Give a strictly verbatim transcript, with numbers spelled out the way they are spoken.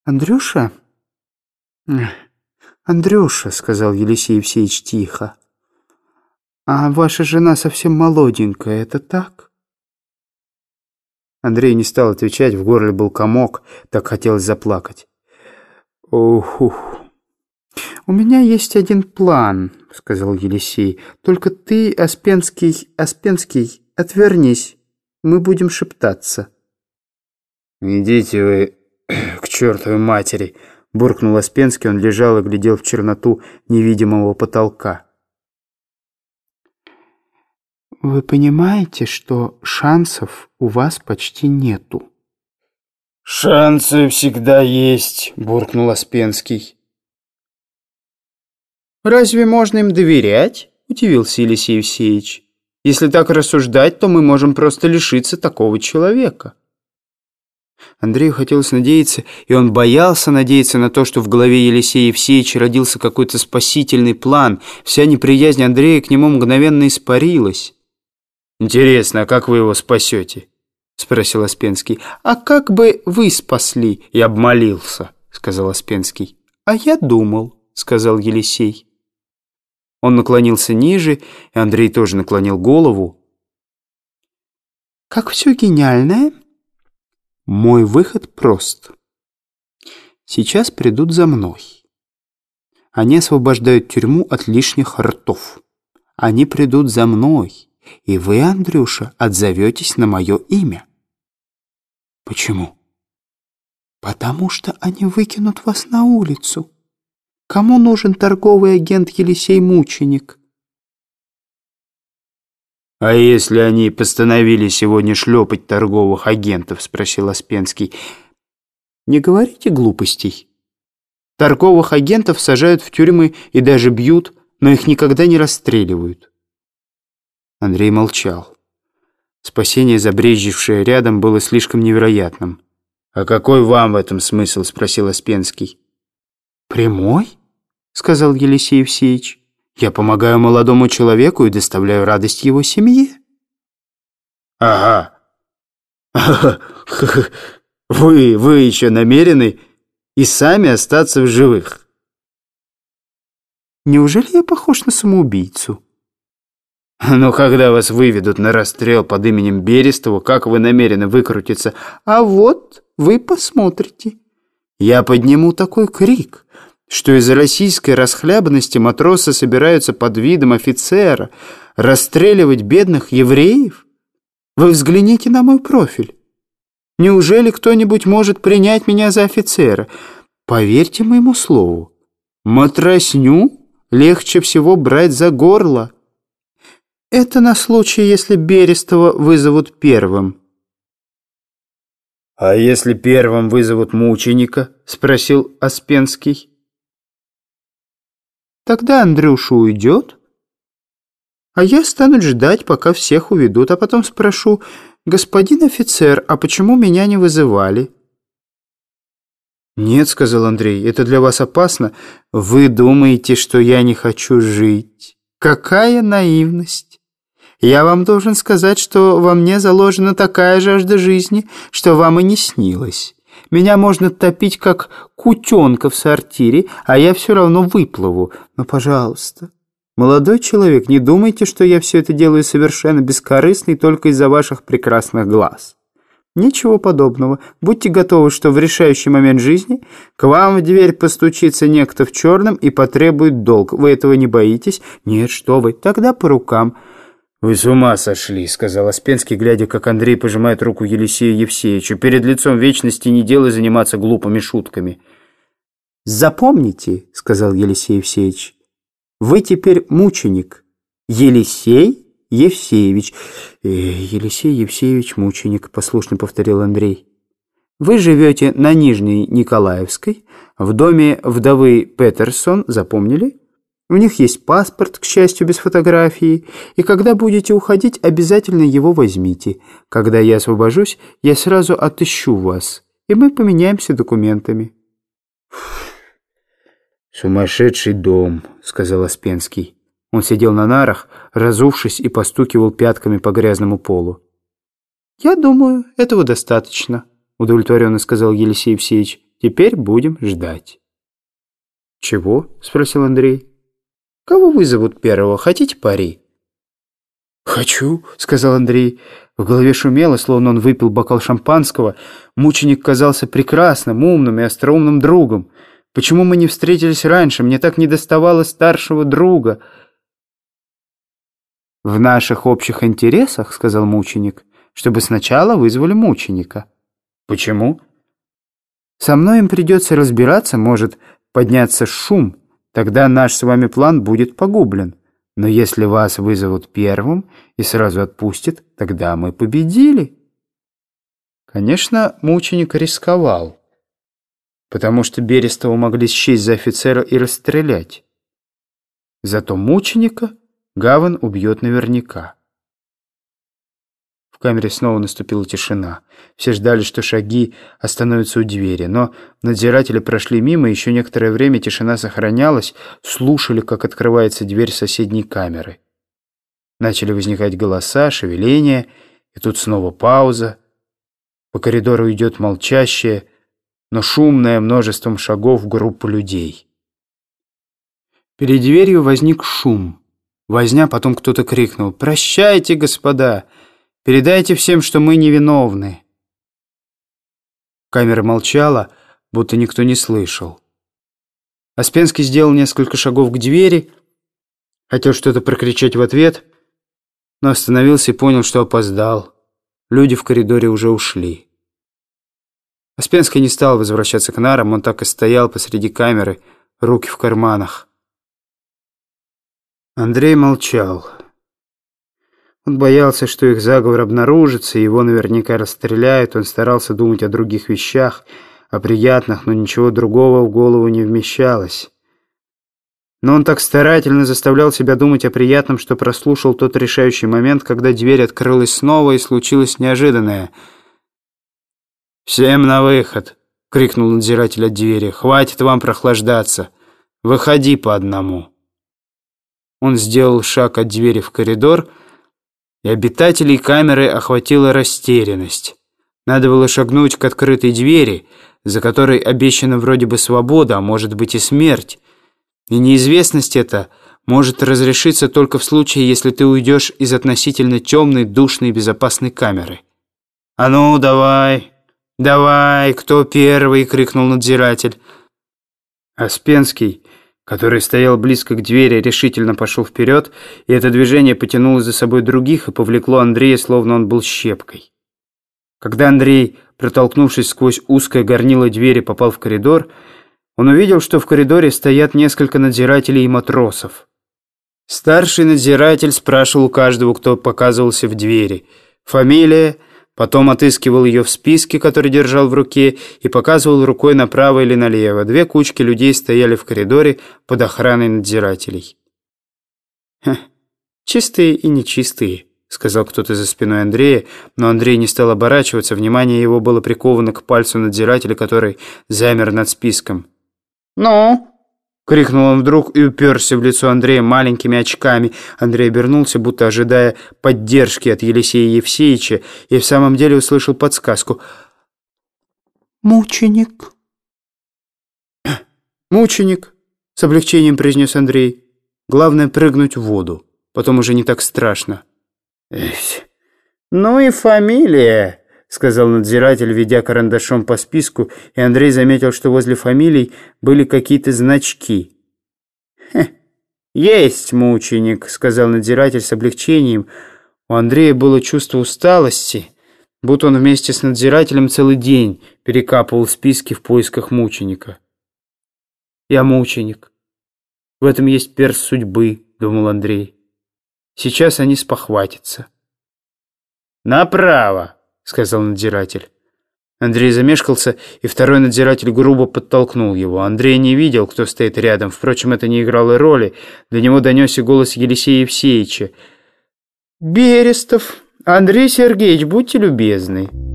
«Андрюша? Андрюша», — сказал Елисей Евсеевич тихо, — «а ваша жена совсем молоденькая, это так?» Андрей не стал отвечать, в горле был комок, так хотелось заплакать. «Ух-ух! У меня есть один план», — сказал Елисей. «Только ты, Аспенский, Аспенский, отвернись, мы будем шептаться». «Идите вы к чертовой матери», — буркнул Аспенский. Он лежал и глядел в черноту невидимого потолка. «Вы понимаете, что шансов у вас почти нету?» «Шансы всегда есть», — буркнул Аспенский. «Разве можно им доверять?» — удивился Елисей Евсеевич. «Если так рассуждать, то мы можем просто лишиться такого человека». Андрею хотелось надеяться, и он боялся надеяться на то, что в голове Елисея Евсеевича родился какой-то спасительный план. Вся неприязнь Андрея к нему мгновенно испарилась. «Интересно, а как вы его спасете?» — спросил Аспенский. «А как бы вы спасли?» — я обмолился, — сказал Аспенский. «А я думал», — сказал Елисей. Он наклонился ниже, и Андрей тоже наклонил голову. «Как все гениальное? Мой выход прост. Сейчас придут за мной. Они освобождают тюрьму от лишних ртов. Они придут за мной, и вы, Андрюша, отзоветесь на мое имя». «Почему?» «Потому что они выкинут вас на улицу. Кому нужен торговый агент Елисей-мученик?» «А если они постановили сегодня шлепать торговых агентов?» — спросил Аспенский. «Не говорите глупостей. Торговых агентов сажают в тюрьмы и даже бьют, но их никогда не расстреливают». Андрей молчал. Спасение, забрезжившее рядом, было слишком невероятным. «А какой вам в этом смысл?» — спросил Аспенский. «Прямой?» — сказал Елисей Евсеевич. «Я помогаю молодому человеку и доставляю радость его семье». «Ага. Вы, вы еще намерены и сами остаться в живых?» «Неужели я похож на самоубийцу?» «Ну, когда вас выведут на расстрел под именем Берестова, как вы намерены выкрутиться? А вот вы посмотрите. Я подниму такой крик, что из-за российской расхлябанности матросы собираются под видом офицера расстреливать бедных евреев. Вы взгляните на мой профиль. Неужели кто-нибудь может принять меня за офицера? Поверьте моему слову, матросню легче всего брать за горло. Это на случай, если Берестова вызовут первым». «А если первым вызовут мученика?» — спросил Аспенский. «Тогда Андрюша уйдет, а я стану ждать, пока всех уведут, а потом спрошу: господин офицер, а почему меня не вызывали?» «Нет, — сказал Андрей, — это для вас опасно. Вы думаете, что я не хочу жить? Какая наивность! Я вам должен сказать, что во мне заложена такая жажда жизни, что вам и не снилось. Меня можно топить, как кутенка в сортире, а я все равно выплыву. Но, пожалуйста, молодой человек, не думайте, что я все это делаю совершенно бескорыстно и только из-за ваших прекрасных глаз. Ничего подобного. Будьте готовы, что в решающий момент жизни к вам в дверь постучится некто в черном и потребует долг. Вы этого не боитесь? Нет, что вы, тогда по рукам». «Вы с ума сошли», — сказал Аспенский, глядя, как Андрей пожимает руку Елисею Евсеевичу. «Перед лицом вечности не дело заниматься глупыми шутками». «Запомните», — сказал Елисей Евсеевич, — «вы теперь мученик. Елисей Евсеевич». «Э, «Елисей Евсеевич мученик», — послушно повторил Андрей. «Вы живете на Нижней Николаевской, в доме вдовы Петерсон, запомнили? У них есть паспорт, к счастью, без фотографии, и когда будете уходить, обязательно его возьмите. Когда я освобожусь, я сразу отыщу вас, и мы поменяемся документами». «Сумасшедший дом», — сказал Аспенский. Он сидел на нарах, разувшись, и постукивал пятками по грязному полу. «Я думаю, этого достаточно», — удовлетворенно сказал Елисей Евсеевич. Теперь будем ждать». «Чего?» — спросил Андрей. «Кого вызовут первого? Хотите пари?» «Хочу», — сказал Андрей. В голове шумело, словно он выпил бокал шампанского. Мученик казался прекрасным, умным и остроумным другом. Почему мы не встретились раньше? Мне так недоставало старшего друга. «В наших общих интересах, — сказал мученик, — чтобы сначала вызвали мученика». «Почему?» «Со мной им придется разбираться, может подняться шум. Тогда наш с вами план будет погублен. Но если вас вызовут первым и сразу отпустят, тогда мы победили». Конечно, мученик рисковал, потому что Берестова могли счесть за офицера и расстрелять. Зато мученика Гаван убьет наверняка. В камере снова наступила тишина. Все ждали, что шаги остановятся у двери, но надзиратели прошли мимо, и еще некоторое время тишина сохранялась, слушали, как открывается дверь соседней камеры. Начали возникать голоса, шевеления, и тут снова пауза. По коридору идет молчащая, но шумная множеством шагов группа людей. Перед дверью возник шум. Возня, потом кто-то крикнул: «Прощайте, господа! Передайте всем, что мы невиновны!» Камера молчала, будто никто не слышал. Оспенский сделал несколько шагов к двери, хотел что-то прокричать в ответ, но остановился и понял, что опоздал. Люди в коридоре уже ушли. Оспенский не стал возвращаться к нарам, он так и стоял посреди камеры, руки в карманах. Андрей молчал. Он боялся, что их заговор обнаружится, и его наверняка расстреляют. Он старался думать о других вещах, о приятных, но ничего другого в голову не вмещалось. Но он так старательно заставлял себя думать о приятном, что прослушал тот решающий момент, когда дверь открылась снова, и случилось неожиданное. «Всем на выход!» — крикнул надзиратель от двери. «Хватит вам прохлаждаться! Выходи по одному!» Он сделал шаг от двери в коридор, и обитателей камеры охватила растерянность. Надо было шагнуть к открытой двери, за которой обещана вроде бы свобода, а может быть и смерть. И неизвестность эта может разрешиться только в случае, если ты уйдешь из относительно темной, душной и безопасной камеры. «А ну, давай, давай, кто первый?» — крикнул надзиратель. Оспенский, который стоял близко к двери, решительно пошел вперед, и это движение потянуло за собой других и повлекло Андрея, словно он был щепкой. Когда Андрей, протолкнувшись сквозь узкое горнило двери, попал в коридор, он увидел, что в коридоре стоят несколько надзирателей и матросов. Старший надзиратель спрашивал у каждого, кто показывался в двери, фамилия, потом отыскивал ее в списке, который держал в руке, и показывал рукой направо или налево. Две кучки людей стояли в коридоре под охраной надзирателей. «Ха, чистые и нечистые», — сказал кто-то за спиной Андрея, но Андрей не стал оборачиваться, внимание его было приковано к пальцу надзирателя, который замер над списком. «Ну?» — крикнул он вдруг и уперся в лицо Андрея маленькими очками. Андрей обернулся, будто ожидая поддержки от Елисея Евсеича, и в самом деле услышал подсказку. «Мученик». «Мученик», — с облегчением произнес Андрей. «Главное прыгнуть в воду, потом уже не так страшно». «Эх, ну и фамилия», — сказал надзиратель, ведя карандашом по списку, и Андрей заметил, что возле фамилий были какие-то значки. «Хе, есть мученик», — сказал надзиратель с облегчением. У Андрея было чувство усталости, будто он вместе с надзирателем целый день перекапывал списки в поисках мученика. «Я мученик. В этом есть перст судьбы», — думал Андрей. «Сейчас они спохватятся». «Направо», — сказал надзиратель. Андрей замешкался, и второй надзиратель грубо подтолкнул его. Андрей не видел, кто стоит рядом. Впрочем, это не играло роли. До него донесся голос Елисея Евсеича. «Берестов, Андрей Сергеевич, будьте любезны».